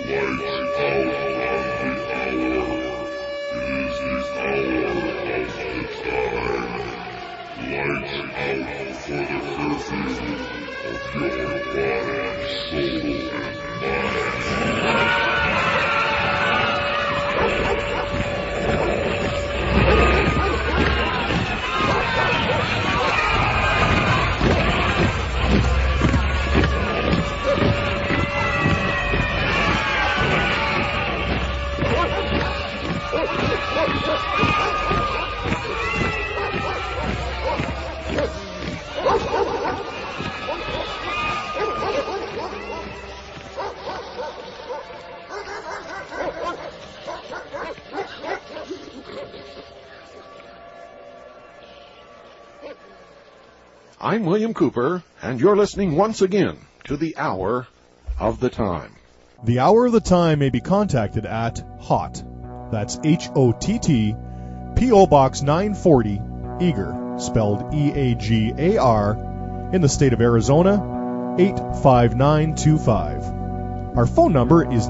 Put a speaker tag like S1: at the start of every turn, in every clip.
S1: I'm William Cooper, and you're listening once again to the Hour of the Time.
S2: The Hour of the Time may be contacted at HOTT, that's H-O-T-T, P.O. Box 940, Eagar, spelled E-A-G-A-R, in the state of Arizona, 85925. Our phone number is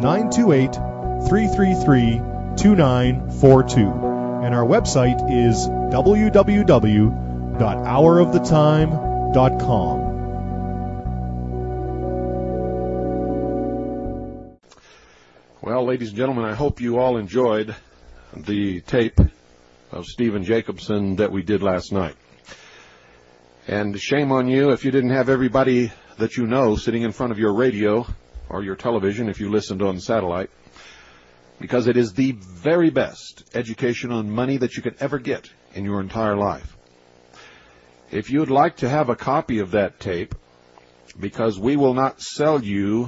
S2: 928-333-2942, and our website is www.hourofthetime.com.
S1: Well, ladies and gentlemen, I hope you all enjoyed the tape of Stephen Jacobson that we did last night. And shame on you if you didn't have everybody that you know sitting in front of your radio or your television if you listened on satellite, because it is the very best education on money that you could ever get in your entire life. If you'd like to have a copy of that tape, because we will not sell you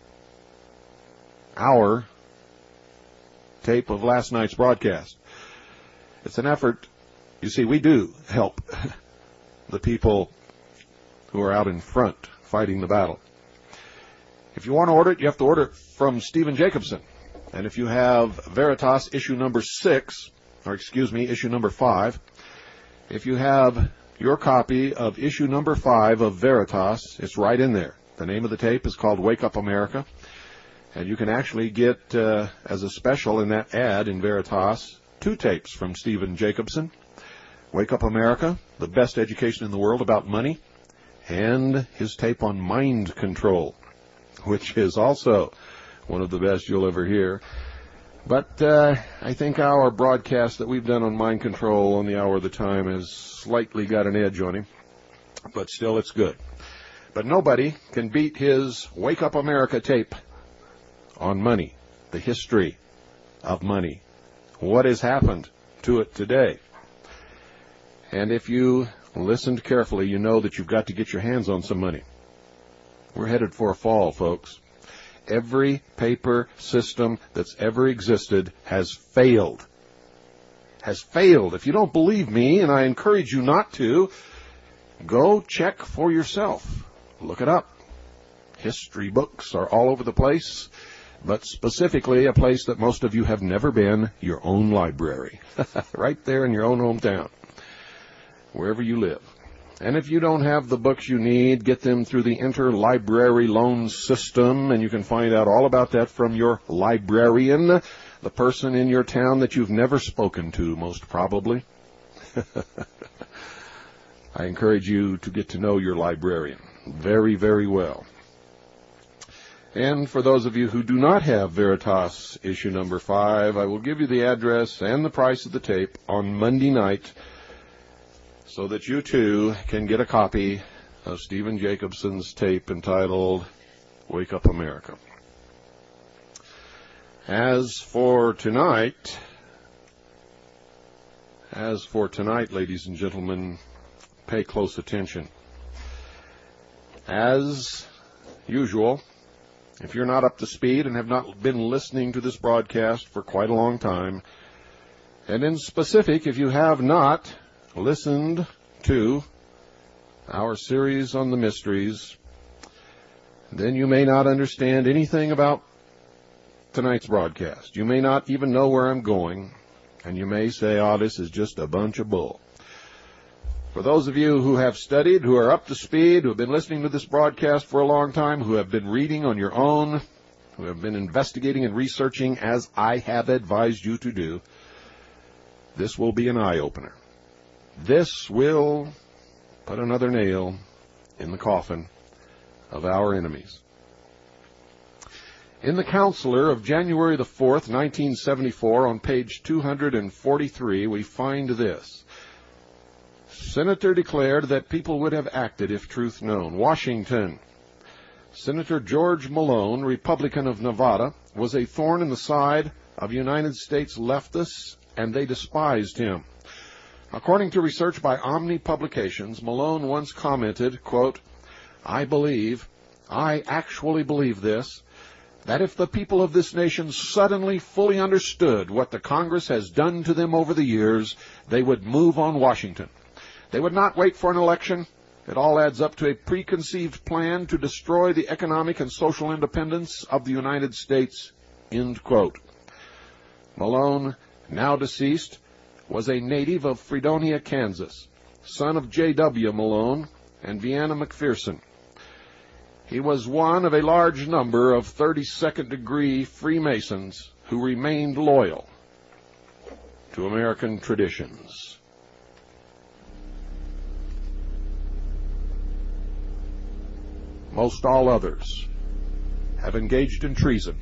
S1: our tape of last night's broadcast. It's an effort. You see, we do help the people who are out in front fighting the battle. If you want to order it, you have to order it from Stephen Jacobson. And if you have Veritas issue number 5, if you have your copy of issue number 5 of Veritas, it's right in there. The name of the tape is called Wake Up America. And you can actually get, as a special in that ad in Veritas, 2 tapes from Stephen Jacobson. Wake Up America, the best education in the world about money, and his tape on mind control, which is also one of the best you'll ever hear. But I think our broadcast that we've done on mind control on the Hour of the Time has slightly got an edge on him, but still it's good. But nobody can beat his Wake Up America tape on money, the history of money, what has happened to it today. And if you listened carefully, you know that you've got to get your hands on some money. We're headed for a fall, folks. Every paper system that's ever existed has failed. Has failed. If you don't believe me, and I encourage you not to, go check for yourself. Look it up. History books are all over the place, but specifically a place that most of you have never been, your own library. Right there in your own hometown, wherever you live. And if you don't have the books you need, get them through the interlibrary loan system, and you can find out all about that from your librarian, the person in your town that you've never spoken to, most probably. I encourage you to get to know your librarian very, very well. And for those of you who do not have Veritas issue number 5, I will give you the address and the price of the tape on Monday night, so that you too can get a copy of Stephen Jacobson's tape entitled Wake Up America. As for tonight, ladies and gentlemen, pay close attention. As usual, if you're not up to speed and have not been listening to this broadcast for quite a long time, and in specific, if you have not listened to our series on the mysteries, then you may not understand anything about tonight's broadcast. You may not even know where I'm going, and you may say, oh, this is just a bunch of bull. For those of you who have studied, who are up to speed, who have been listening to this broadcast for a long time, who have been reading on your own, who have been investigating and researching as I have advised you to do, this will be an eye-opener. This will put another nail in the coffin of our enemies. In the Counselor of January the 4th, 1974, on page 243, we find this. Senator declared that people would have acted if truth known. Washington. Senator George Malone, Republican of Nevada, was a thorn in the side of United States leftists, and they despised him. According to research by Omni Publications, Malone once commented, quote, I actually believe this, that if the people of this nation suddenly fully understood what the Congress has done to them over the years, they would move on Washington. They would not wait for an election. It all adds up to a preconceived plan to destroy the economic and social independence of the United States, end quote. Malone, now deceased, was a native of Fredonia, Kansas, son of J.W. Malone and Vienna McPherson. He was one of a large number of 32nd-degree Freemasons who remained loyal to American traditions. Most all others have engaged in treason.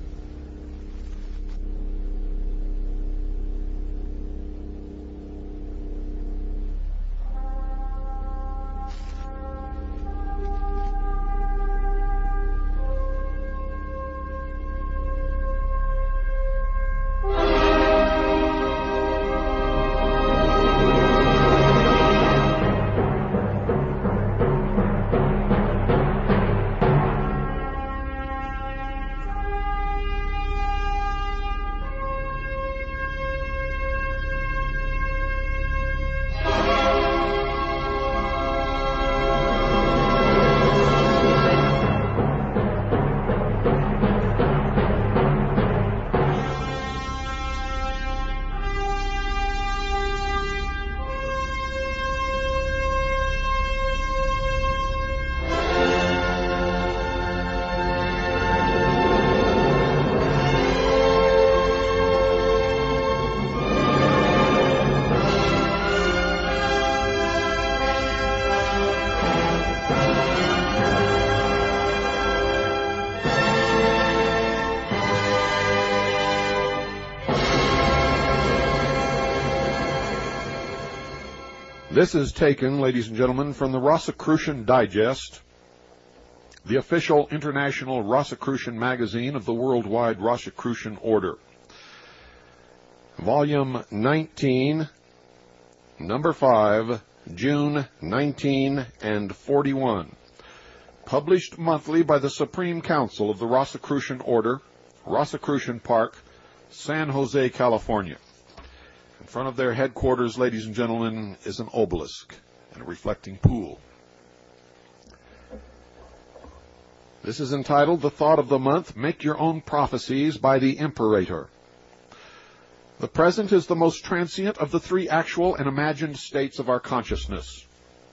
S1: This is taken, ladies and gentlemen, from the Rosicrucian Digest, the official international Rosicrucian magazine of the Worldwide Rosicrucian Order. Volume 19, number 5, June 19 and 41. Published monthly by the Supreme Council of the Rosicrucian Order, Rosicrucian Park, San Jose, California. In front of their headquarters, ladies and gentlemen, is an obelisk and a reflecting pool. This is entitled The Thought of the Month, Make Your Own Prophecies by the Imperator. The present is the most transient of the three actual and imagined states of our consciousness.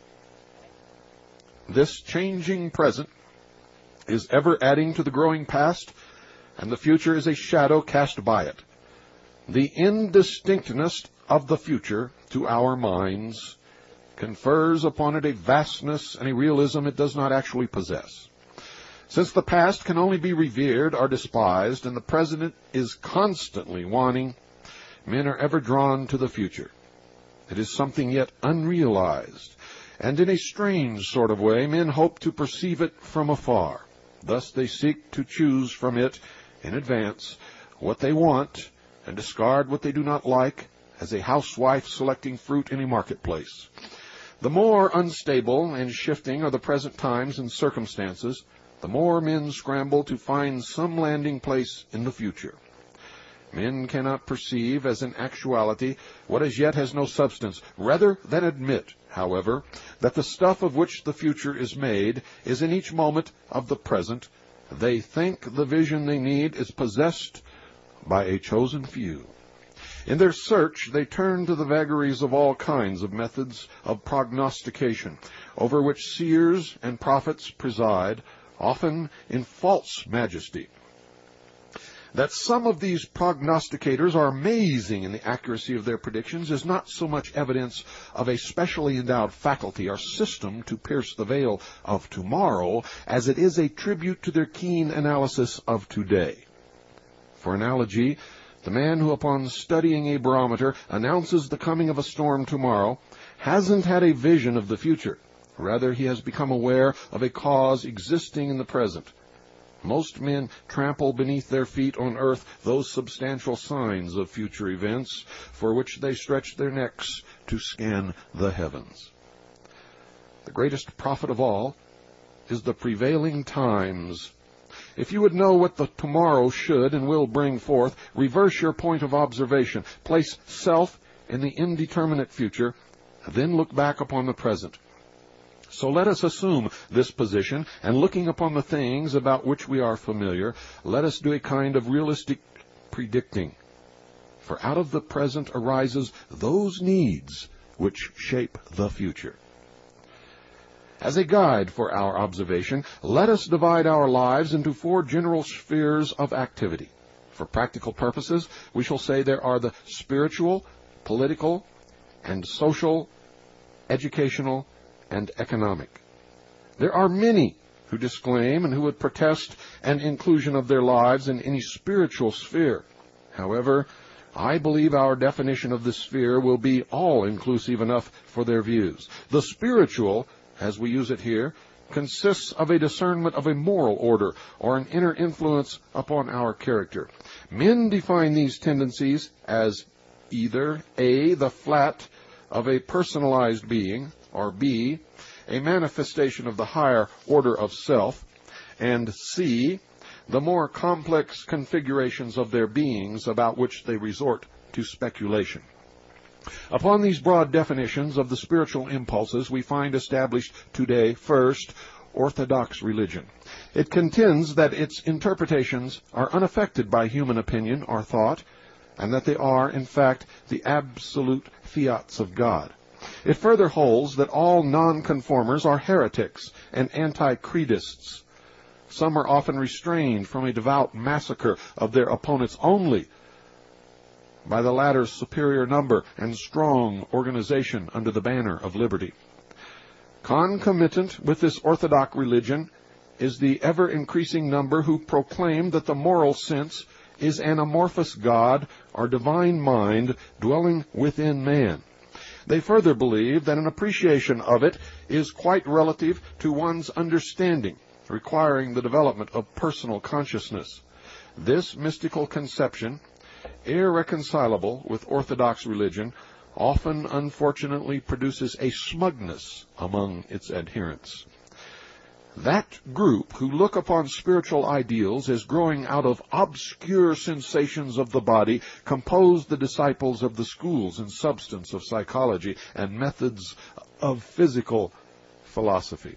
S1: This changing present is ever adding to the growing past, and the future is a shadow cast by it. The indistinctness of the future, to our minds, confers upon it a vastness and a realism it does not actually possess. Since the past can only be revered or despised, and the present is constantly waning, men are ever drawn to the future. It is something yet unrealized, and in a strange sort of way, men hope to perceive it from afar. Thus they seek to choose from it in advance what they want, and discard what they do not like, as a housewife selecting fruit in a marketplace. The more unstable and shifting are the present times and circumstances, the more men scramble to find some landing place in the future. Men cannot perceive as an actuality what as yet has no substance. Rather than admit, however, that the stuff of which the future is made is in each moment of the present, they think the vision they need is possessed by a chosen few. In their search, they turn to the vagaries of all kinds of methods of prognostication, over which seers and prophets preside, often in false majesty. That some of these prognosticators are amazing in the accuracy of their predictions is not so much evidence of a specially endowed faculty or system to pierce the veil of tomorrow as it is a tribute to their keen analysis of today. For analogy, the man who upon studying a barometer announces the coming of a storm tomorrow hasn't had a vision of the future. Rather, he has become aware of a cause existing in the present. Most men trample beneath their feet on earth those substantial signs of future events for which they stretch their necks to scan the heavens. The greatest prophet of all is the prevailing times. If you would know what the tomorrow should and will bring forth, reverse your point of observation, place self in the indeterminate future, then look back upon the present. So let us assume this position, and looking upon the things about which we are familiar, let us do a kind of realistic predicting. For out of the present arises those needs which shape the future. As a guide for our observation, let us divide our lives into 4 general spheres of activity. For practical purposes, we shall say there are the spiritual, political, and social, educational, and economic. There are many who disclaim and who would protest an inclusion of their lives in any spiritual sphere. However, I believe our definition of this sphere will be all-inclusive enough for their views. The spiritual, as we use it here, consists of a discernment of a moral order or an inner influence upon our character. Men define these tendencies as either A, the flat of a personalized being, or B, a manifestation of the higher order of self, and C, the more complex configurations of their beings about which they resort to speculation. Upon these broad definitions of the spiritual impulses, we find established today, first, Orthodox religion. It contends that its interpretations are unaffected by human opinion or thought, and that they are, in fact, the absolute fiats of God. It further holds that all nonconformers are heretics and anti-creedists. Some are often restrained from a devout massacre of their opponents only by the latter's superior number and strong organization under the banner of liberty. Concomitant with this orthodox religion is the ever-increasing number who proclaim that the moral sense is an amorphous God or divine mind dwelling within man. They further believe that an appreciation of it is quite relative to one's understanding, requiring the development of personal consciousness. This mystical conception, irreconcilable with Orthodox religion, often unfortunately produces a smugness among its adherents. That group who look upon spiritual ideals as growing out of obscure sensations of the body compose the disciples of the schools and substance of psychology and methods of physical philosophy.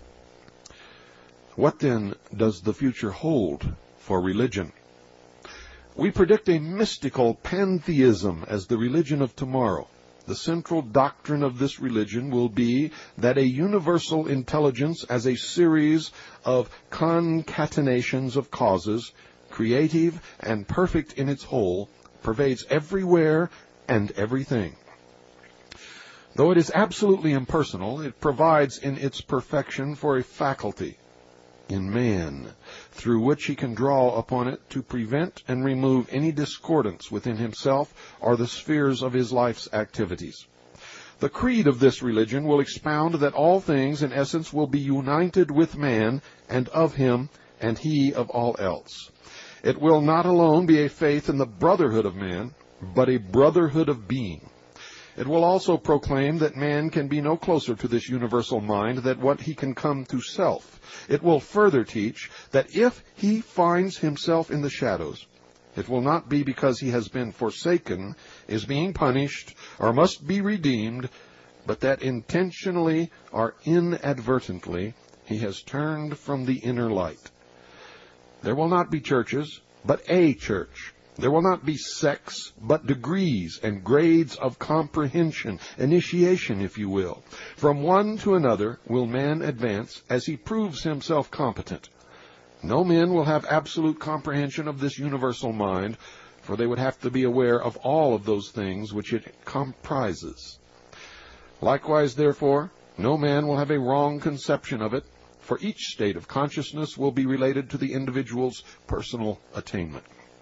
S1: What then does the future hold for religion? We predict a mystical pantheism as the religion of tomorrow. The central doctrine of this religion will be that a universal intelligence as a series of concatenations of causes, creative and perfect in its whole, pervades everywhere and everything. Though it is absolutely impersonal, it provides in its perfection for a faculty in man, through which he can draw upon it to prevent and remove any discordance within himself or the spheres of his life's activities. The creed of this religion will expound that all things in essence will be united with man and of him and he of all else. It will not alone be a faith in the brotherhood of man, but a brotherhood of being. It will also proclaim that man can be no closer to this universal mind than what he can come to self. It will further teach that if he finds himself in the shadows, it will not be because he has been forsaken, is being punished, or must be redeemed, but that intentionally or inadvertently he has turned from the inner light. There will not be churches, but a church. There will not be sects, but degrees and grades of comprehension, initiation, if you will. From one to another will man advance as he proves himself competent. No men will have absolute comprehension of this universal mind, for they would have to be aware of all of those things which it comprises. Likewise, therefore, no man will have a wrong conception of it, for each state of consciousness will be related to the individual's personal attainment.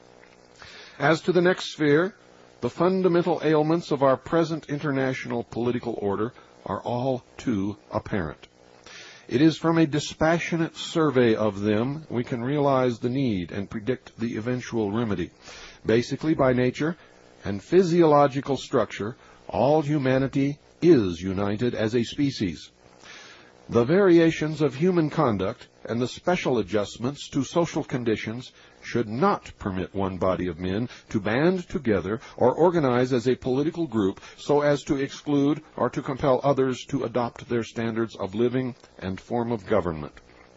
S1: As to the next sphere, the fundamental ailments of our present international political order are all too apparent. It is from a dispassionate survey of them we can realize the need and predict the eventual remedy. Basically, by nature and physiological structure, all humanity is united as a species. The variations of human conduct and the special adjustments to social conditions should not permit one body of men to band together or organize as a political group so as to exclude or to compel others to adopt their standards of living and form of government.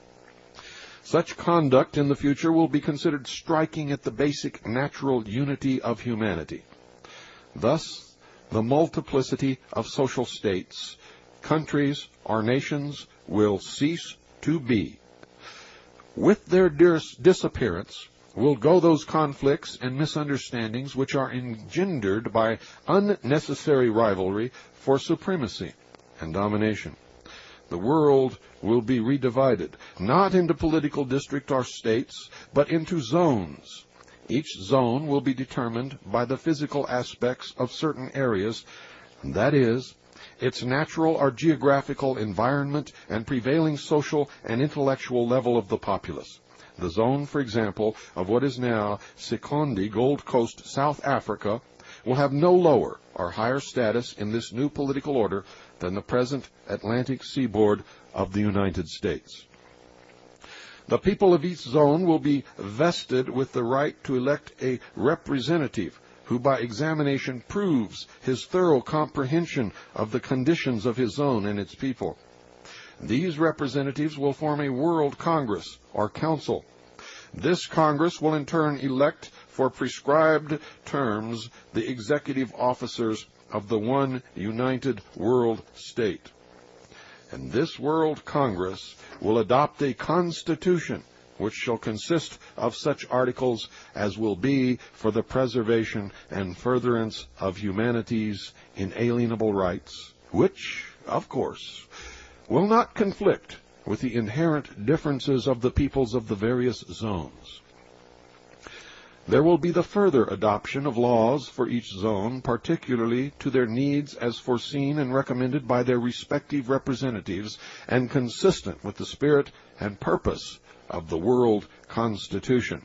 S1: Such conduct in the future will be considered striking at the basic natural unity of humanity. Thus, the multiplicity of social states, countries, or nations will cease to be. With their disappearance will go those conflicts and misunderstandings which are engendered by unnecessary rivalry for supremacy and domination. The world will be redivided, not into political districts or states, but into zones. Each zone will be determined by the physical aspects of certain areas, that is, its natural or geographical environment and prevailing social and intellectual level of the populace. The zone, for example, of what is now Sekondi, Gold Coast, South Africa, will have no lower or higher status in this new political order than the present Atlantic seaboard of the United States. The people of each zone will be vested with the right to elect a representative who by examination proves his thorough comprehension of the conditions of his zone and its people. These representatives will form a World Congress or Council. This Congress will in turn elect for prescribed terms the executive officers of the one united world state. And this World Congress will adopt a constitution which shall consist of such articles as will be for the preservation and furtherance of humanity's inalienable rights, which, of course, will not conflict with the inherent differences of the peoples of the various zones. There will be the further adoption of laws for each zone, particularly to their needs as foreseen and recommended by their respective representatives and consistent with the spirit and purpose of the World Constitution.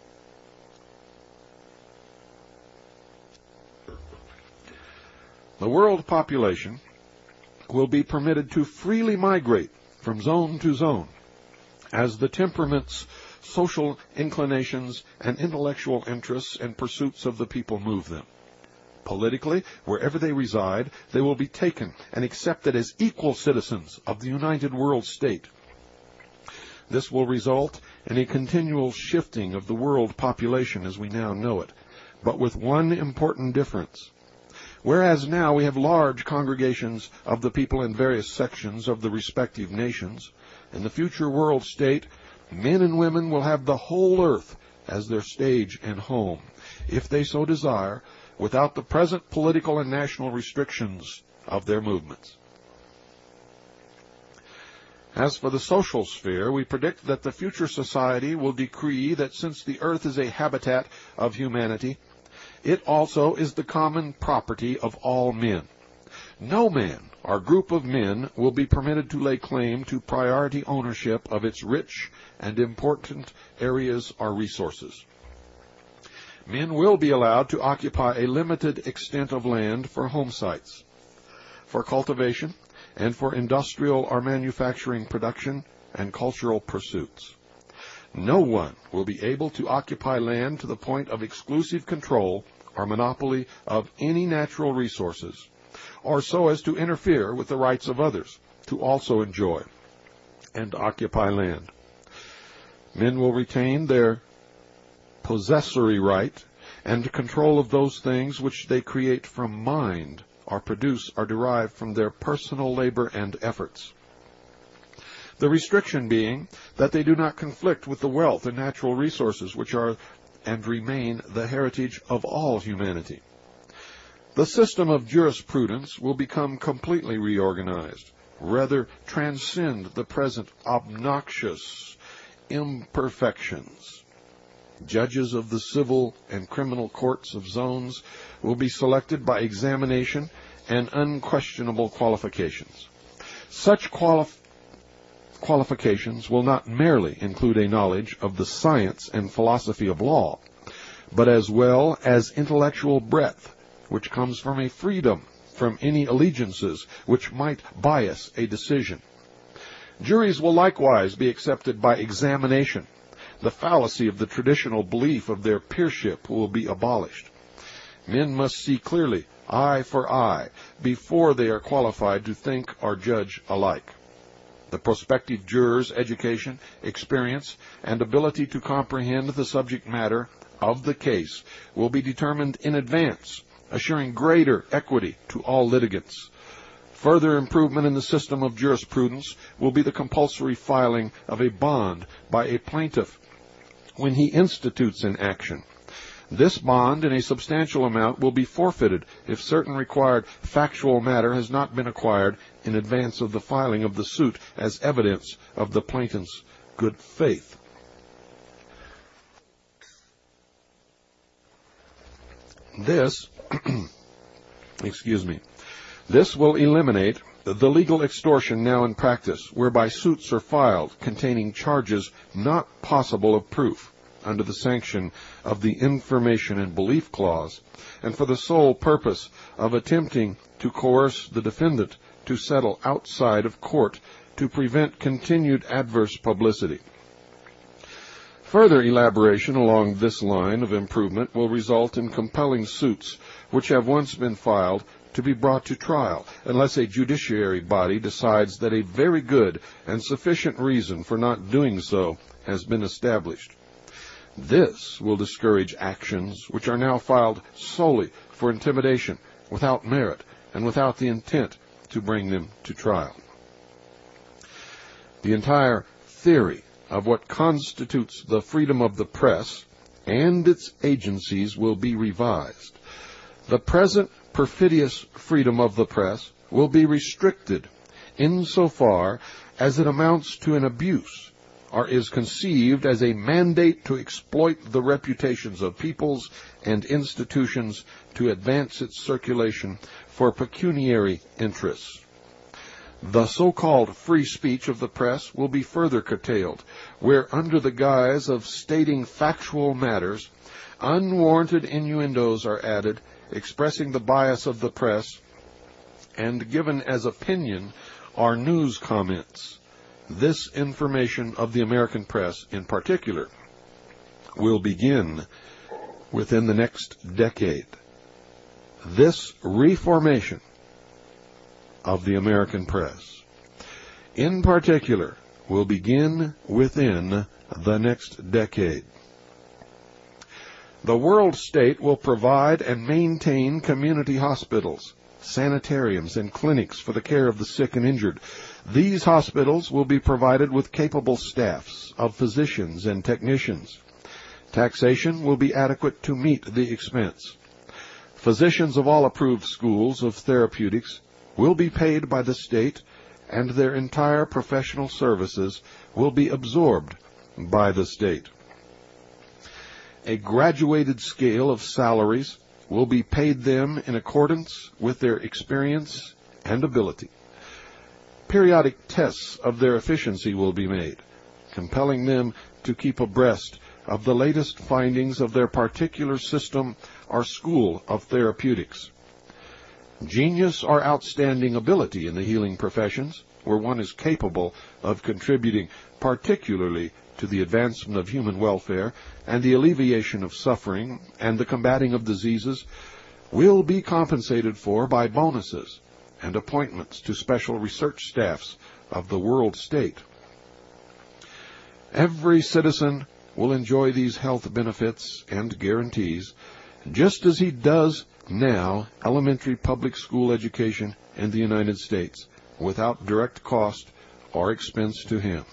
S1: The world population will be permitted to freely migrate from zone to zone as the temperaments, social inclinations, and intellectual interests and pursuits of the people move them. Politically, wherever they reside, they will be taken and accepted as equal citizens of the united world state. This will result in a continual shifting of the world population as we now know it, but with one important difference. Whereas now we have large congregations of the people in various sections of the respective nations, in the future world state, men and women will have the whole earth as their stage and home, if they so desire, without the present political and national restrictions of their movements. As for the social sphere, we predict that the future society will decree that since the earth is a habitat of humanity, it also is the common property of all men. No man or group of men will be permitted to lay claim to priority ownership of its rich and important areas or resources. Men will be allowed to occupy a limited extent of land for home sites, for cultivation, and for industrial or manufacturing production and cultural pursuits. No one will be able to occupy land to the point of exclusive control or monopoly of any natural resources, or so as to interfere with the rights of others to also enjoy and occupy land. Men will retain their possessory right and control of those things which they create from mind or produce or derive from their personal labor and efforts. The restriction being that they do not conflict with the wealth and natural resources which are and remain the heritage of all humanity. The system of jurisprudence will become completely reorganized, rather transcend the present obnoxious imperfections. Judges of the civil and criminal courts of zones will be selected by examination and unquestionable qualifications. Such qualifications will not merely include a knowledge of the science and philosophy of law, but as well as intellectual breadth, which comes from a freedom from any allegiances which might bias a decision. Juries will likewise be accepted by examination. The fallacy of the traditional belief of their peership will be abolished. Men must see clearly, eye for eye, before they are qualified to think or judge alike. The prospective juror's education, experience, and ability to comprehend the subject matter of the case will be determined in advance, assuring greater equity to all litigants. Further improvement in the system of jurisprudence will be the compulsory filing of a bond by a plaintiff when he institutes an action. This bond in a substantial amount will be forfeited if certain required factual matter has not been acquired in advance of the filing of the suit as evidence of the plaintiff's good faith. This This will eliminate the legal extortion now in practice, whereby suits are filed containing charges not possible of proof under the sanction of the Information and Belief Clause, and for the sole purpose of attempting to coerce the defendant to settle outside of court to prevent continued adverse publicity. Further elaboration along this line of improvement will result in compelling suits which have once been filed to be brought to trial, unless a judiciary body decides that a very good and sufficient reason for not doing so has been established. This will discourage actions which are now filed solely for intimidation, without merit, and without the intent to bring them to trial. The entire theory of what constitutes the freedom of the press and its agencies will be revised. The present perfidious freedom of the press will be restricted insofar as it amounts to an abuse or is conceived as a mandate to exploit the reputations of peoples and institutions to advance its circulation for pecuniary interests. The so-called free speech of the press will be further curtailed, where under the guise of stating factual matters, unwarranted innuendos are added, expressing the bias of the press, and given as opinion are news comments. This information of the American press, in particular, will begin within the next decade. This reformation of the American press, in particular, will begin within the next decade. The world state will provide and maintain community hospitals, sanitariums, and clinics for the care of the sick and injured. These hospitals will be provided with capable staffs of physicians and technicians. Taxation will be adequate to meet the expense. Physicians of all approved schools of therapeutics will be paid by the state, and their entire professional services will be absorbed by the state. A graduated scale of salaries will be paid them in accordance with their experience and ability. Periodic tests of their efficiency will be made, compelling them to keep abreast of the latest findings of their particular system or school of therapeutics. Genius or outstanding ability in the healing professions, where one is capable of contributing particularly to the advancement of human welfare and the alleviation of suffering and the combating of diseases, will be compensated for by bonuses and appointments to special research staffs of the world state. Every citizen will enjoy these health benefits and guarantees, just as he does now elementary public school education in the United States, without direct cost or expense to him.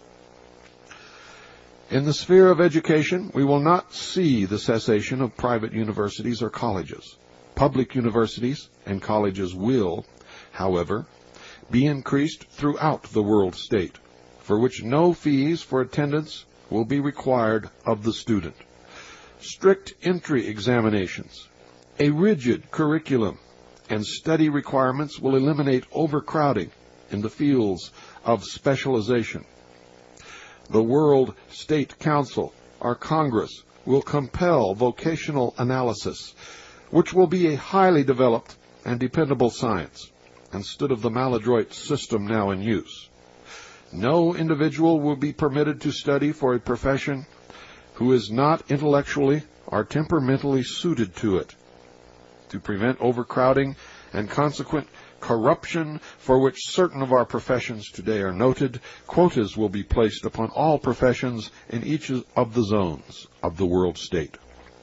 S1: In the sphere of education, we will not see the cessation of private universities or colleges. Public universities and colleges will, however, be increased throughout the world state, for which no fees for attendance will be required of the student. Strict entry examinations, a rigid curriculum, and study requirements will eliminate overcrowding in the fields of specialization. The World State Council, or Congress, will compel vocational analysis, which will be a highly developed and dependable science, instead of the maladroit system now in use. No individual will be permitted to study for a profession who is not intellectually or temperamentally suited to it. To prevent overcrowding and consequent corruption, for which certain of our professions today are noted, quotas will be placed upon all professions in each of the zones of the world state.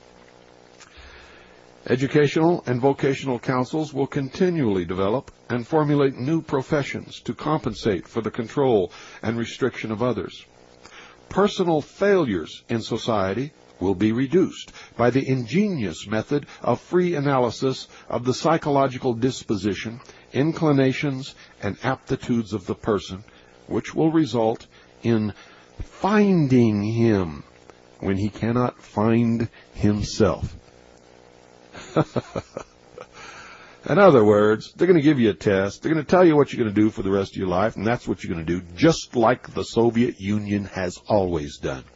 S1: Educational and vocational councils will continually develop and formulate new professions to compensate for the control and restriction of others. Personal failures in society will be reduced by the ingenious method of free analysis of the psychological disposition, inclinations, and aptitudes of the person, which will result in finding him when he cannot find himself. In other words, they're going to give you a test. They're going to tell you what you're going to do for the rest of your life, and that's what you're going to do, just like the Soviet Union has always done.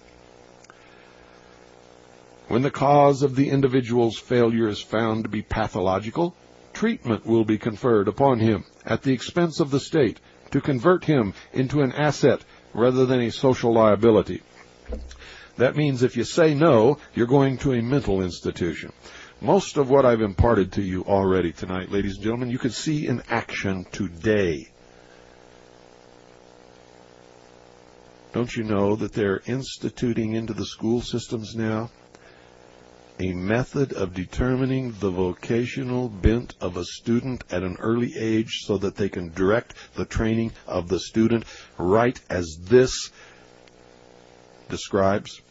S1: When the cause of the individual's failure is found to be pathological, treatment will be conferred upon him at the expense of the state to convert him into an asset rather than a social liability. That means if you say no, you're going to a mental institution. Most of what I've imparted to you already tonight, ladies and gentlemen, you can see in action today. Don't you know that they're instituting into the school systems now a method of determining the vocational bent of a student at an early age so that they can direct the training of the student right as this describes?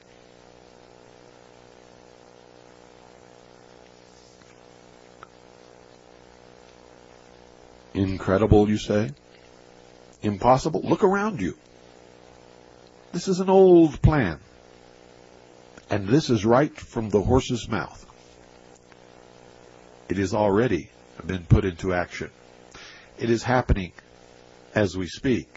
S1: Incredible, you say? Impossible? Look around you. This is an old plan. And this is right from the horse's mouth. It has already been put into action. It is happening as we speak.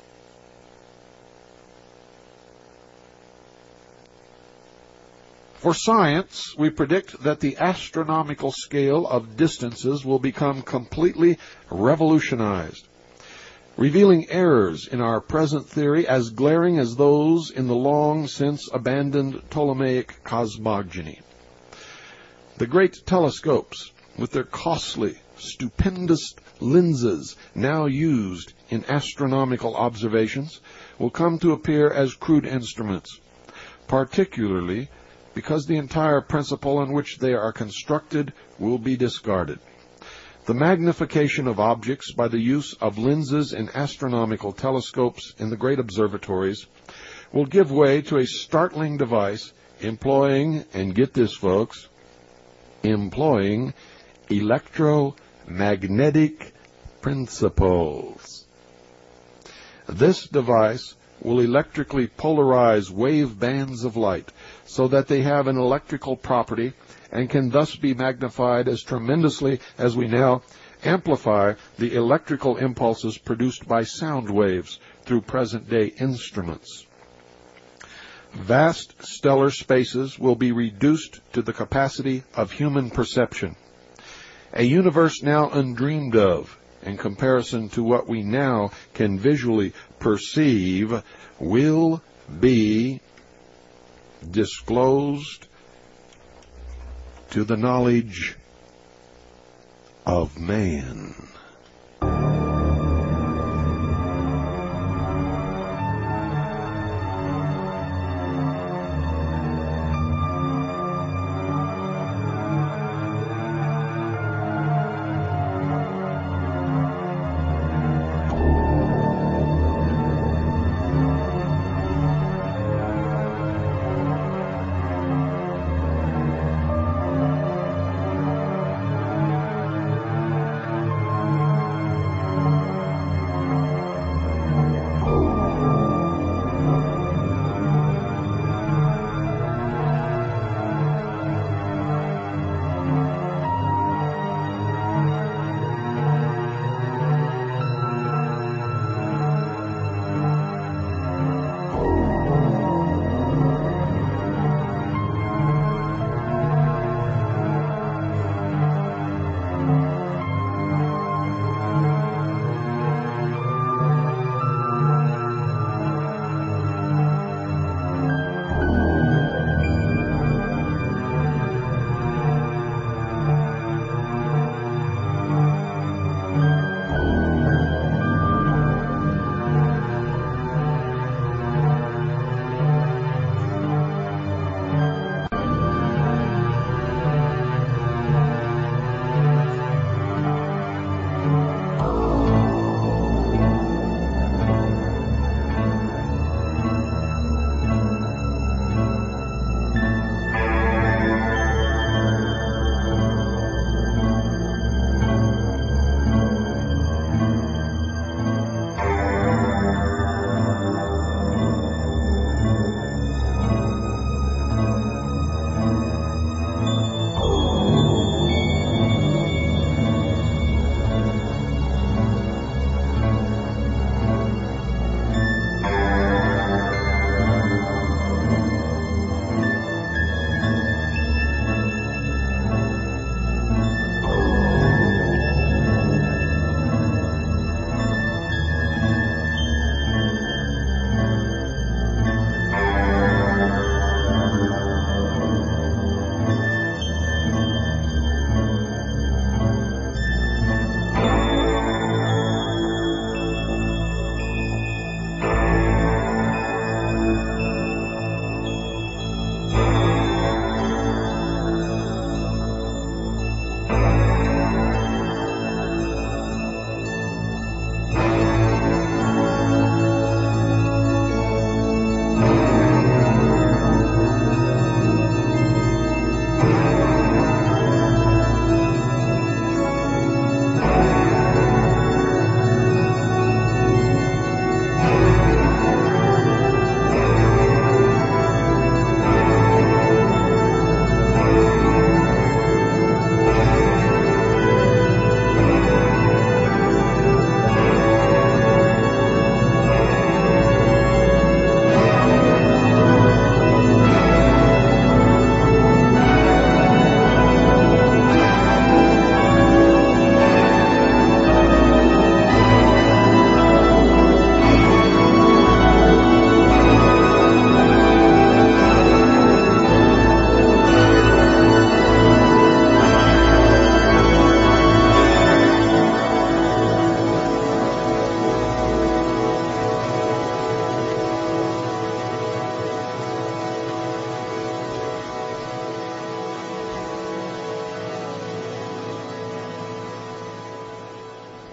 S1: For science, we predict that the astronomical scale of distances will become completely revolutionized, revealing errors in our present theory as glaring as those in the long since abandoned Ptolemaic cosmogony. The great telescopes, with their costly, stupendous lenses now used in astronomical observations, will come to appear as crude instruments, particularly because the entire principle on which they are constructed will be discarded. The magnification of objects by the use of lenses in astronomical telescopes in the great observatories will give way to a startling device employing, and get this folks, employing electromagnetic principles. This device will electrically polarize wave bands of light so that they have an electrical property and can thus be magnified as tremendously as we now amplify the electrical impulses produced by sound waves through present-day instruments. Vast stellar spaces will be reduced to the capacity of human perception. A universe now undreamed of in comparison to what we now can visually perceive will be disclosed to the knowledge of man.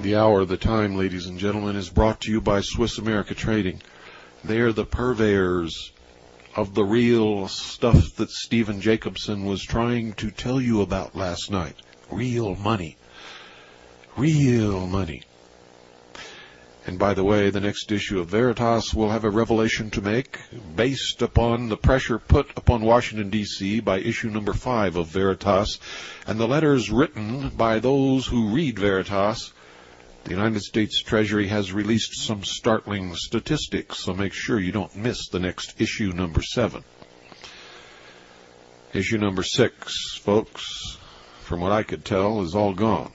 S1: The Hour of the Time, ladies and gentlemen, is brought to you by Swiss America Trading. They are the purveyors of the real stuff that Stephen Jacobson was trying to tell you about last night. Real money. Real money. And by the way, the next issue of Veritas will have a revelation to make based upon the pressure put upon Washington, D.C. by issue number 5 of Veritas and the letters written by those who read Veritas. The United States Treasury has released some startling statistics, so make sure you don't miss the next issue number 7. Issue number 6, folks, from what I could tell, is all gone.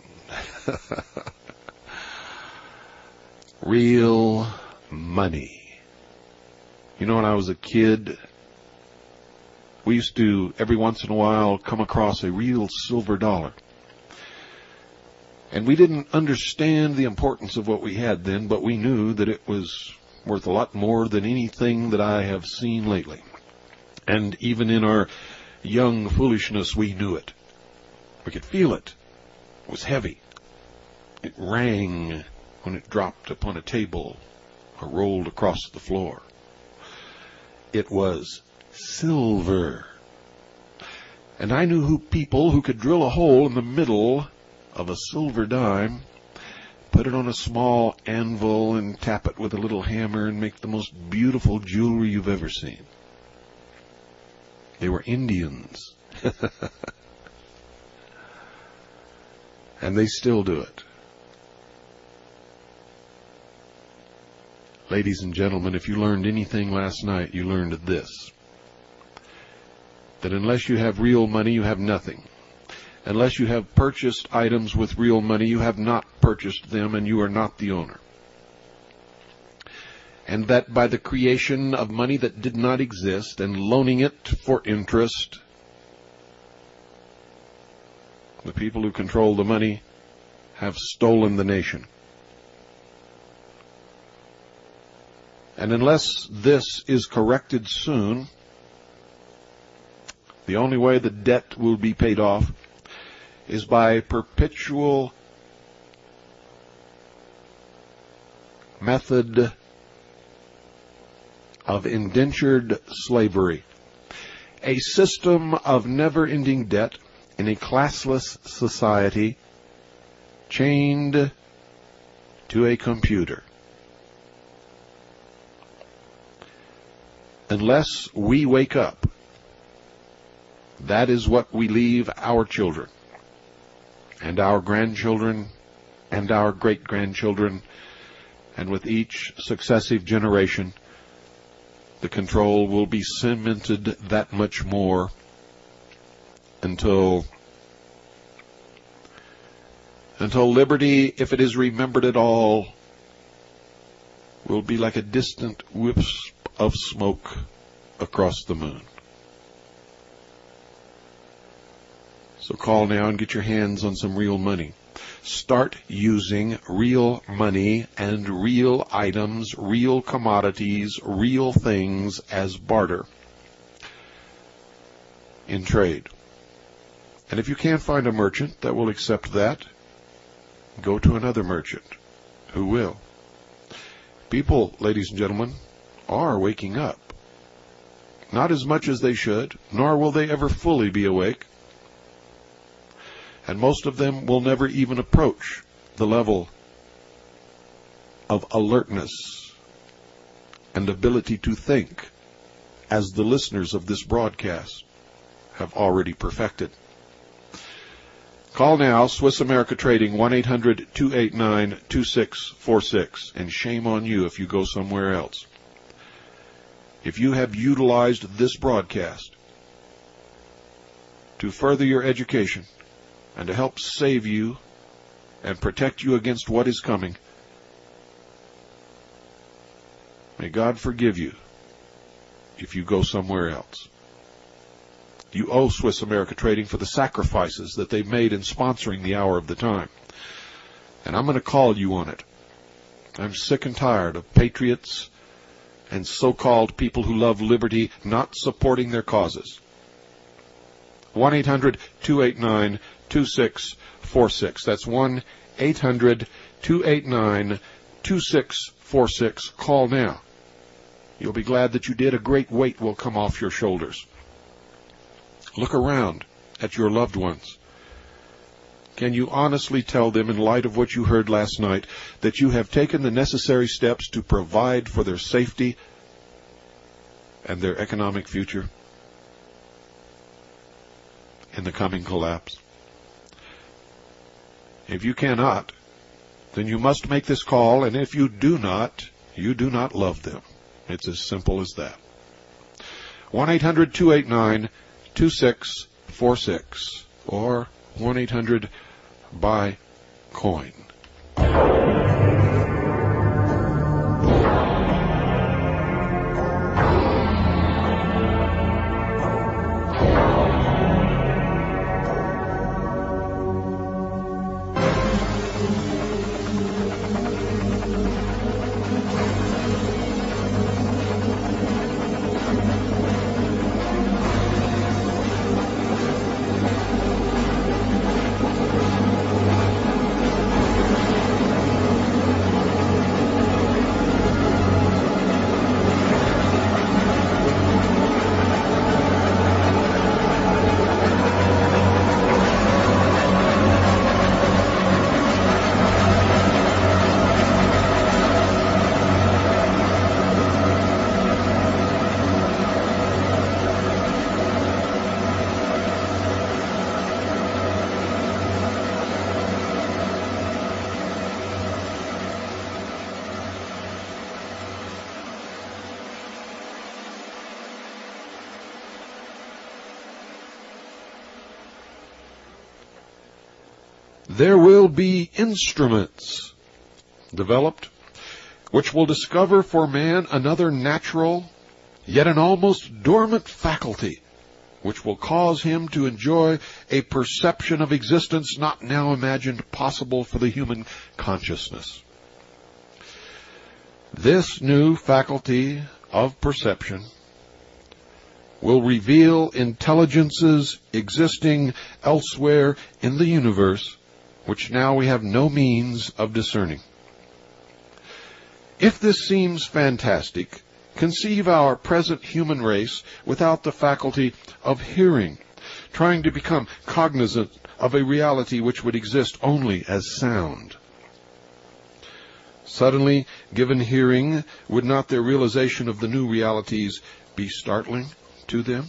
S1: Real money. You know, when I was a kid, we used to, every once in a while, come across a real silver dollar. And we didn't understand the importance of what we had then, but we knew that it was worth a lot more than anything that I have seen lately. And even in our young foolishness, we knew it. We could feel it. It was heavy. It rang when it dropped upon a table or rolled across the floor. It was silver. And I knew people who could drill a hole in the middle of a silver dime, put it on a small anvil and tap it with a little hammer and make the most beautiful jewelry you've ever seen. They were Indians. And they still do it. Ladies and gentlemen, if you learned anything last night, you learned this. That unless you have real money, you have nothing. Unless you have purchased items with real money, you have not purchased them and you are not the owner. And that by the creation of money that did not exist and loaning it for interest, the people who control the money have stolen the nation. And unless this is corrected soon, the only way the debt will be paid off is by perpetual method of indentured slavery, a system of never-ending debt in a classless society chained to a computer. Unless we wake up, that is what we leave our children and our grandchildren and our great-grandchildren, and with each successive generation, the control will be cemented that much more until liberty, if it is remembered at all, will be like a distant wisp of smoke across the moon. So call now and get your hands on some real money. Start using real money and real items, real commodities, real things as barter in trade. And if you can't find a merchant that will accept that, go to another merchant who will. People, ladies and gentlemen, are waking up. Not as much as they should, nor will they ever fully be awake. And most of them will never even approach the level of alertness and ability to think as the listeners of this broadcast have already perfected. Call now, Swiss America Trading, 1-800-289-2646, and shame on you if you go somewhere else. If you have utilized this broadcast to further your education and to help save you and protect you against what is coming, may God forgive you if you go somewhere else. You owe Swiss America Trading for the sacrifices that they've made in sponsoring the Hour of the Time. And I'm going to call you on it. I'm sick and tired of patriots and so-called people who love liberty not supporting their causes. 1-800-289-2646. That's 1-800-289-2646. 1-800-289-2646. Call now. You'll be glad that you did. A great weight will come off your shoulders. Look around at your loved ones. Can you honestly tell them, in light of what you heard last night, that you have taken the necessary steps to provide for their safety and their economic future in the coming collapse? If you cannot, then you must make this call, and if you do not, you do not love them. It's as simple as that. 1-800-289-2646 or 1-800-BUY-COIN. There will be instruments developed which will discover for man another natural, yet an almost dormant faculty, which will cause him to enjoy a perception of existence not now imagined possible for the human consciousness. This new faculty of perception will reveal intelligences existing elsewhere in the universe, which now we have no means of discerning. If this seems fantastic, conceive our present human race without the faculty of hearing, trying to become cognizant of a reality which would exist only as sound. Suddenly given hearing, would not their realization of the new realities be startling to them?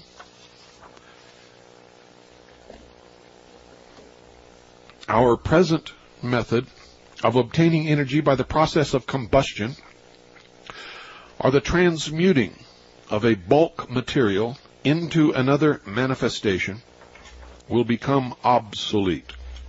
S1: Our present method of obtaining energy by the process of combustion, or the transmuting of a bulk material into another manifestation, will become obsolete.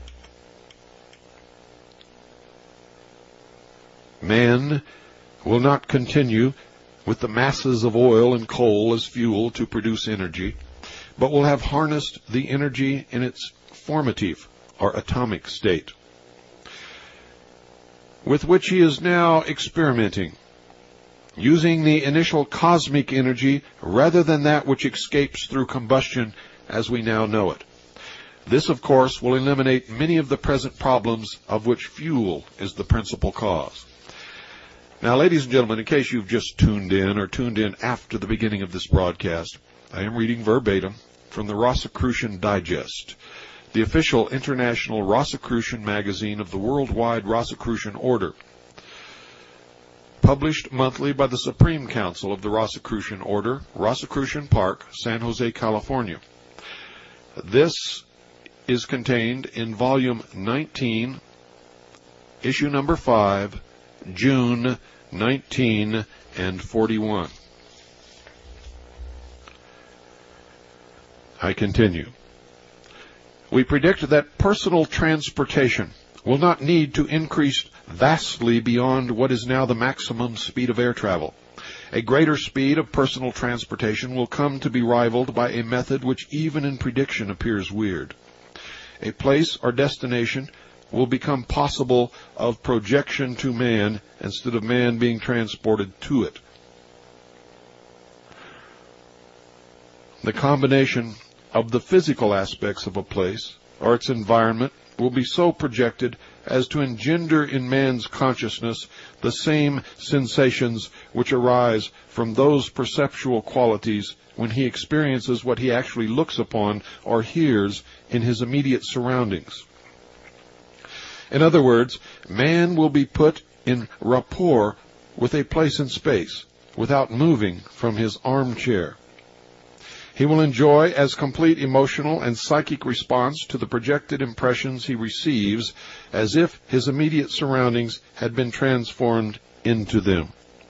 S1: Man will not continue with the masses of oil and coal as fuel to produce energy, but will have harnessed the energy in its formative or atomic state, with which he is now experimenting, using the initial cosmic energy rather than that which escapes through combustion as we now know it. This, of course, will eliminate many of the present problems of which fuel is the principal cause. Now, ladies and gentlemen, in case you've just tuned in or tuned in after the beginning of this broadcast, I am reading verbatim from the Rosicrucian Digest, the official international Rosicrucian magazine of the Worldwide Rosicrucian Order, published monthly by the Supreme Council of the Rosicrucian Order, Rosicrucian Park, San Jose, California. This is contained in volume 19, issue number 5, June 1941. I continue. We predict that personal transportation will not need to increase vastly beyond what is now the maximum speed of air travel. A greater speed of personal transportation will come to be rivaled by a method which even in prediction appears weird. A place or destination will become possible of projection to man instead of man being transported to it. The combination of the physical aspects of a place or its environment will be so projected as to engender in man's consciousness the same sensations which arise from those perceptual qualities when he experiences what he actually looks upon or hears in his immediate surroundings. In other words, man will be put in rapport with a place in space without moving from his armchair. He will enjoy as complete emotional and psychic response to the projected impressions he receives as if his immediate surroundings had been transformed into them.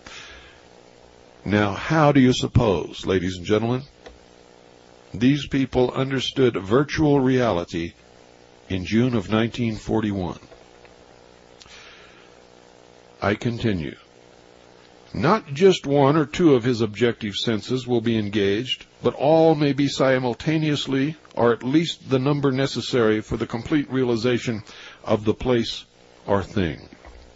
S1: Now, how do you suppose, ladies and gentlemen, these people understood virtual reality in June of 1941? I continue. Not just one or two of his objective senses will be engaged, but all may be simultaneously, or at least the number necessary for the complete realization of the place or thing.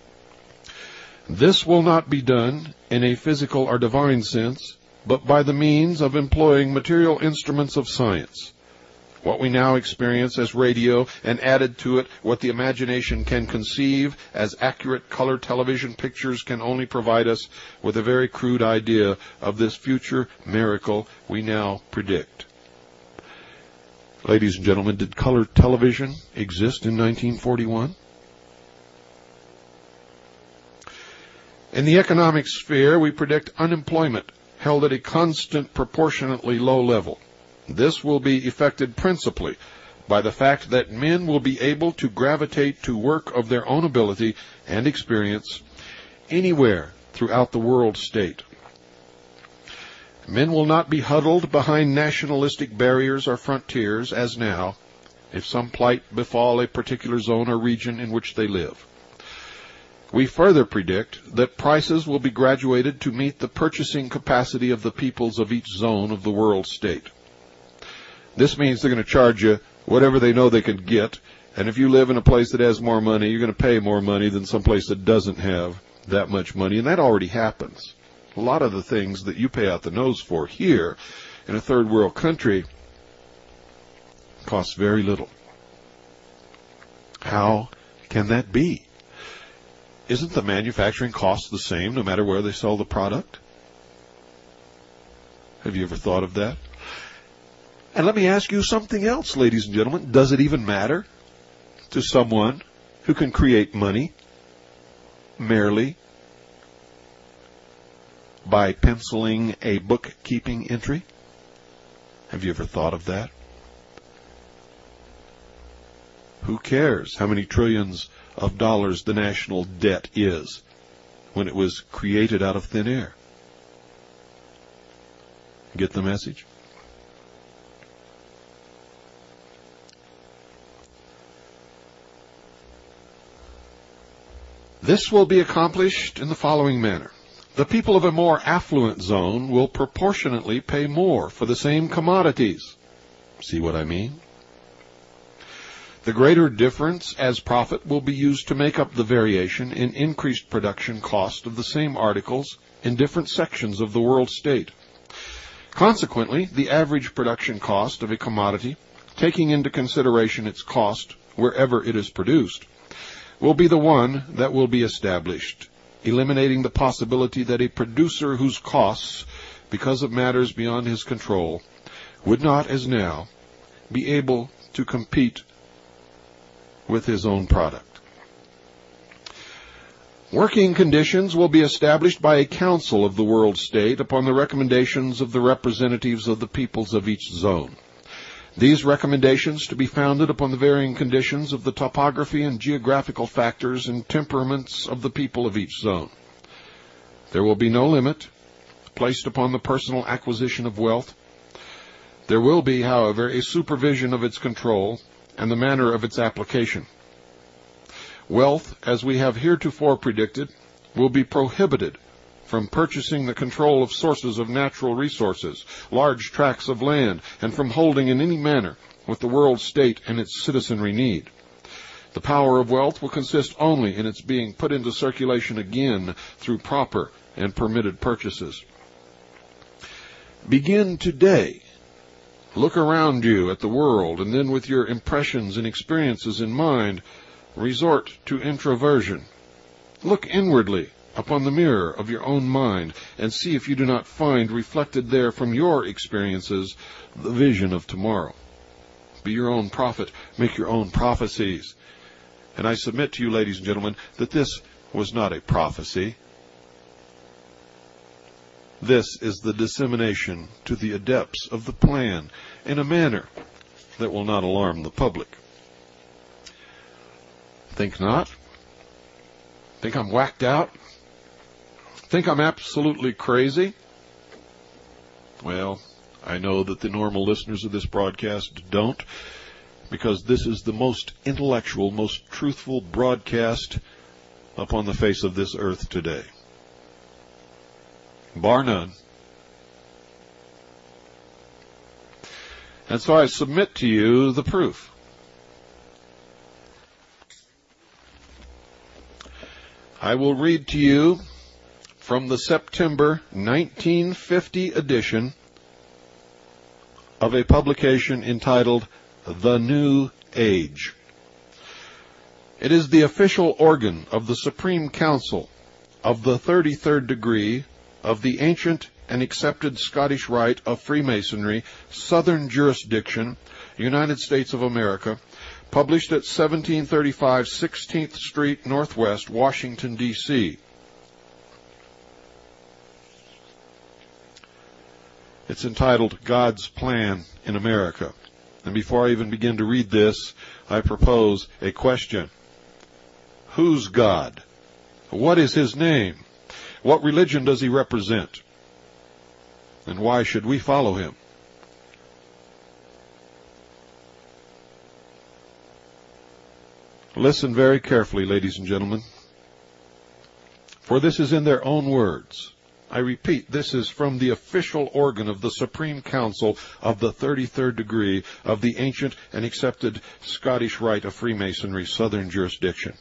S1: This will not be done in a physical or divine sense, but by the means of employing material instruments of science. What we now experience as radio, and added to it what the imagination can conceive as accurate color television pictures, can only provide us with a very crude idea of this future miracle we now predict. Ladies and gentlemen, did color television exist in 1941? In the economic sphere, we predict unemployment held at a constant, proportionately low level. This will be effected principally by the fact that men will be able to gravitate to work of their own ability and experience anywhere throughout the world state. Men will not be huddled behind nationalistic barriers or frontiers, as now, if some plight befall a particular zone or region in which they live. We further predict that prices will be graduated to meet the purchasing capacity of the peoples of each zone of the world state. This means they're going to charge you whatever they know they can get, and if you live in a place that has more money, you're going to pay more money than some place that doesn't have that much money, and that already happens. A lot of the things that you pay out the nose for here in a third world country costs very little. How can that be? Isn't the manufacturing cost the same no matter where they sell the product? Have you ever thought of that? And let me ask you something else, ladies and gentlemen. Does it even matter to someone who can create money merely by penciling a bookkeeping entry? Have you ever thought of that? Who cares how many trillions of dollars the national debt is when it was created out of thin air? Get the message? This will be accomplished in the following manner. The people of a more affluent zone will proportionately pay more for the same commodities. See what I mean? The greater difference as profit will be used to make up the variation in increased production cost of the same articles in different sections of the world state. Consequently, the average production cost of a commodity, taking into consideration its cost wherever it is produced, will be the one that will be established, eliminating the possibility that a producer whose costs, because of matters beyond his control, would not, as now, be able to compete with his own product. Working conditions will be established by a council of the world state upon the recommendations of the representatives of the peoples of each zone. These recommendations to be founded upon the varying conditions of the topography and geographical factors and temperaments of the people of each zone. There will be no limit placed upon the personal acquisition of wealth. There will be, however, a supervision of its control and the manner of its application. Wealth, as we have heretofore predicted, will be prohibited from purchasing the control of sources of natural resources, large tracts of land, and from holding in any manner what the world state and its citizenry need. The power of wealth will consist only in its being put into circulation again through proper and permitted purchases. Begin today. Look around you at the world, and then with your impressions and experiences in mind, resort to introversion. Look inwardly upon the mirror of your own mind and see if you do not find reflected there from your experiences the vision of tomorrow. Be your own prophet. Make your own prophecies. And I submit to you, ladies and gentlemen, that this was not a prophecy. This is the dissemination to the adepts of the plan in a manner that will not alarm the public. Think not? Think I'm whacked out? Think I'm absolutely crazy? Well, I know that the normal listeners of this broadcast don't, because this is the most intellectual, most truthful broadcast upon the face of this earth today. Bar none. And so I submit to you the proof. I will read to you from the September 1950 edition of a publication entitled The New Age. It is the official organ of the Supreme Council of the 33rd degree of the ancient and accepted Scottish Rite of Freemasonry, Southern Jurisdiction, United States of America, published at 1735 16th Street Northwest, Washington, D.C. It's entitled God's Plan in America. And before I even begin to read this, I propose a question. Who's God? What is his name? What religion does he represent? And why should we follow him? Listen very carefully, ladies and gentlemen, for this is in their own words. I repeat, this is from the official organ of the Supreme Council of the 33rd degree of the ancient and accepted Scottish Rite of Freemasonry, Southern Jurisdiction.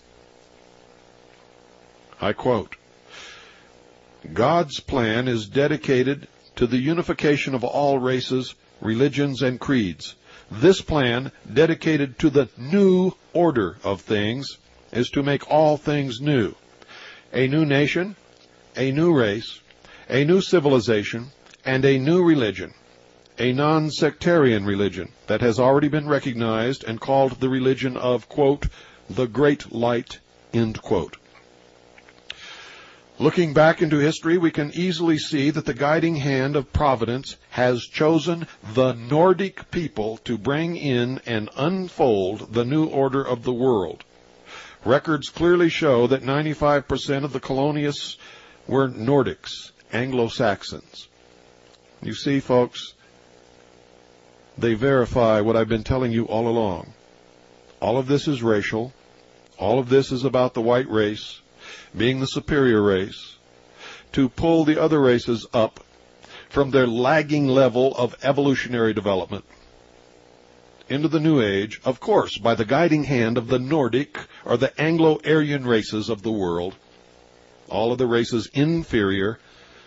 S1: I quote, God's plan is dedicated to the unification of all races, religions, and creeds. This plan, dedicated to the new order of things, is to make all things new. A new nation, a new race, a new civilization, and a new religion, a non-sectarian religion that has already been recognized and called the religion of, quote, the Great Light, end quote. Looking back into history, we can easily see that the guiding hand of Providence has chosen the Nordic people to bring in and unfold the new order of the world. Records clearly show that 95% of the colonists were Nordics, Anglo-Saxons. You see, folks, they verify what I've been telling you all along. All of this is racial. All of this is about the white race being the superior race, to pull the other races up from their lagging level of evolutionary development into the New Age, of course, by the guiding hand of the Nordic or the Anglo-Aryan races of the world, all of the races inferior.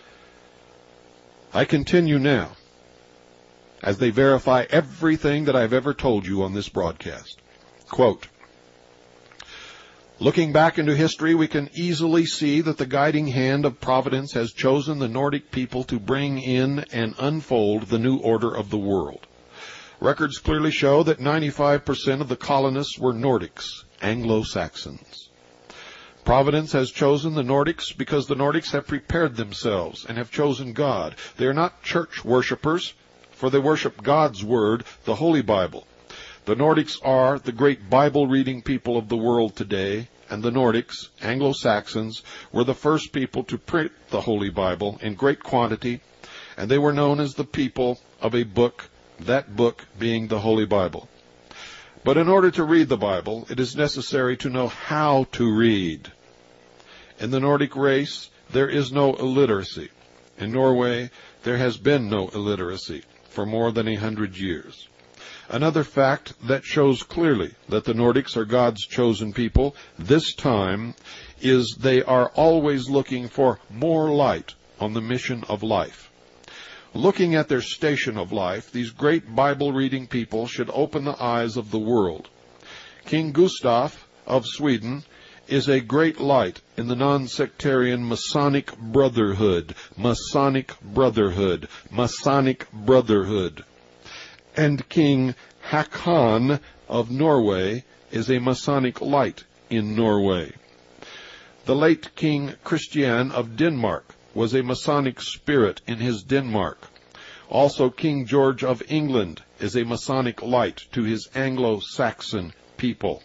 S1: I continue now, as they verify everything that I've ever told you on this broadcast. Quote, looking back into history, we can easily see that the guiding hand of Providence has chosen the Nordic people to bring in and unfold the new order of the world. Records clearly show that 95% of the colonists were Nordics, Anglo-Saxons. Providence has chosen the Nordics because the Nordics have prepared themselves and have chosen God. They are not church worshippers, for they worship God's Word, the Holy Bible. The Nordics are the great Bible-reading people of the world today, and the Nordics, Anglo-Saxons, were the first people to print the Holy Bible in great quantity, and they were known as the people of a book, that book being the Holy Bible. But in order to read the Bible, it is necessary to know how to read. In the Nordic race, there is no illiteracy. In Norway, there has been no illiteracy for more than 100 years. Another fact that shows clearly that the Nordics are God's chosen people this time is they are always looking for more light on the mission of life. Looking at their station of life, these great Bible-reading people should open the eyes of the world. King Gustav of Sweden is a great light in the non-sectarian Masonic Brotherhood, Masonic Brotherhood, Masonic Brotherhood. And King Haakon of Norway is a Masonic light in Norway. The late King Christian of Denmark was a Masonic spirit in his Denmark. Also, King George of England is a Masonic light to his Anglo-Saxon people.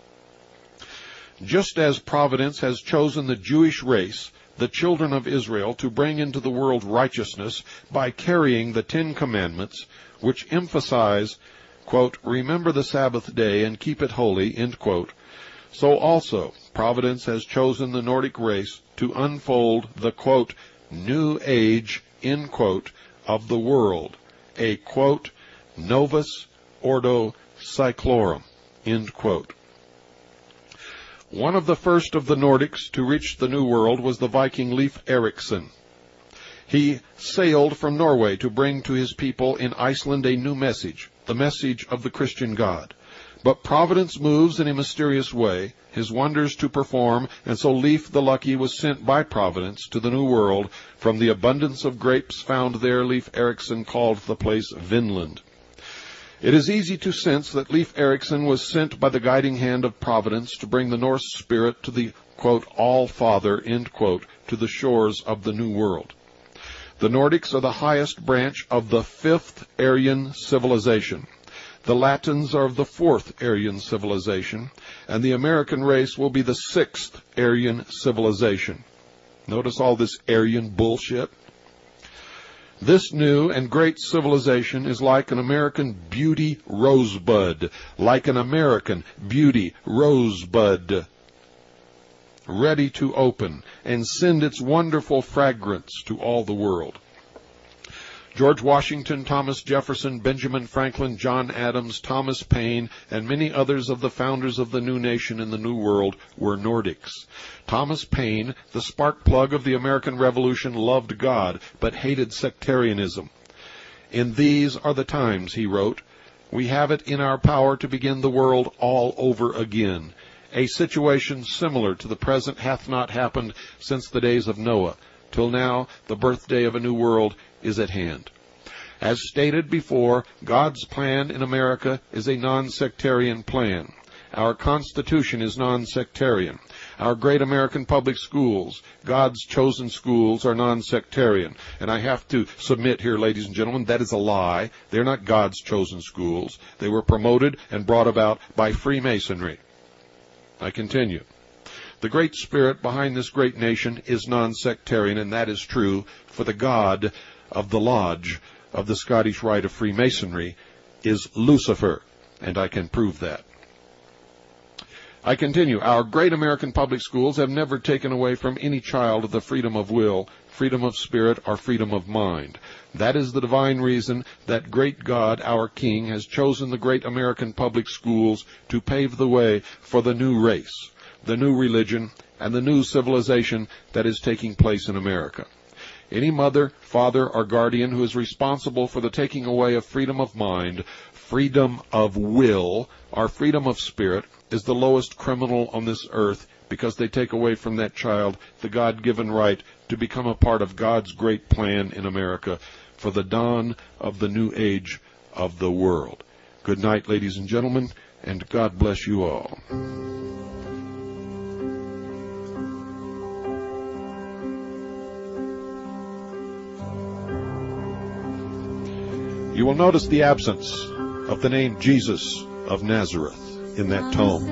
S1: Just as Providence has chosen the Jewish race, the children of Israel, to bring into the world righteousness by carrying the 10 Commandments, which emphasize, quote, remember the Sabbath day and keep it holy, end quote, so also Providence has chosen the Nordic race to unfold the, quote, new age, end quote, of the world, a, quote, novus ordo seclorum, end quote. One of the first of the Nordics to reach the New World was the Viking Leif Erikson. He sailed from Norway to bring to his people in Iceland a new message, the message of the Christian God. But Providence moves in a mysterious way, his wonders to perform, and so Leif the Lucky was sent by Providence to the New World. From the abundance of grapes found there, Leif Erikson called the place Vinland. It is easy to sense that Leif Erikson was sent by the guiding hand of Providence to bring the Norse spirit to the, quote, All-Father, end quote, to the shores of the New World. The Nordics are the highest branch of the 5th Aryan civilization. The Latins are of the 4th Aryan civilization, and the American race will be the 6th Aryan civilization. Notice all this Aryan bullshit? This new and great civilization is like an American beauty rosebud, like an American beauty rosebud, ready to open and send its wonderful fragrance to all the world. George Washington, Thomas Jefferson, Benjamin Franklin, John Adams, Thomas Paine, and many others of the founders of the new nation in the New World were Nordics. Thomas Paine, the spark plug of the American Revolution, loved God, but hated sectarianism. In these are the times, he wrote, we have it in our power to begin the world all over again. A situation similar to the present hath not happened since the days of Noah. Till now, the birthday of a new world is at hand. As stated before, God's plan in America is a non-sectarian plan. Our Constitution is non-sectarian. Our great American public schools, God's chosen schools, are non-sectarian. And I have to submit here, ladies and gentlemen, that is a lie. They're not God's chosen schools. They were promoted and brought about by Freemasonry. I continue. The great spirit behind this great nation is non-sectarian, and that is true, for the God of the Lodge of the Scottish Rite of Freemasonry is Lucifer, and I can prove that. I continue. Our great American public schools have never taken away from any child the freedom of will, freedom of spirit, or freedom of mind. That is the divine reason that great God, our King, has chosen the great American public schools to pave the way for the new race, the new religion, and the new civilization that is taking place in America. Any mother, father, or guardian who is responsible for the taking away of freedom of mind, freedom of will, or freedom of spirit is the lowest criminal on this earth, because they take away from that child the God-given right to become a part of God's great plan in America for the dawn of the new age of the world. Good night, ladies and gentlemen, and God bless you all. You will notice the absence of the name Jesus of Nazareth in that tome.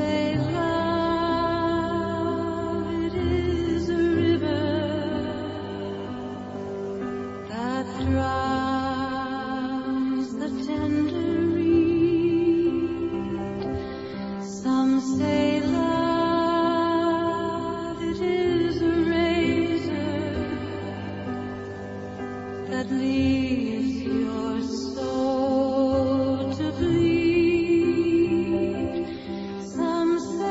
S3: Some say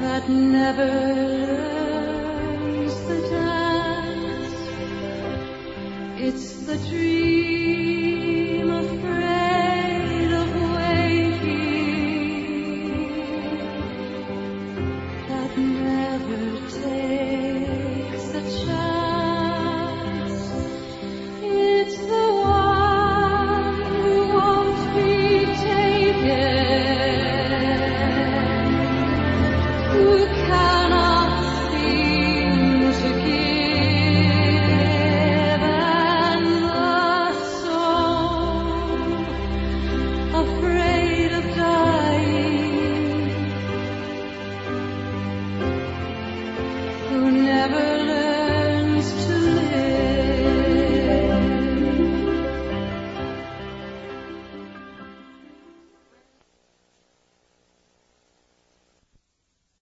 S3: that never learns the dance. It's the dream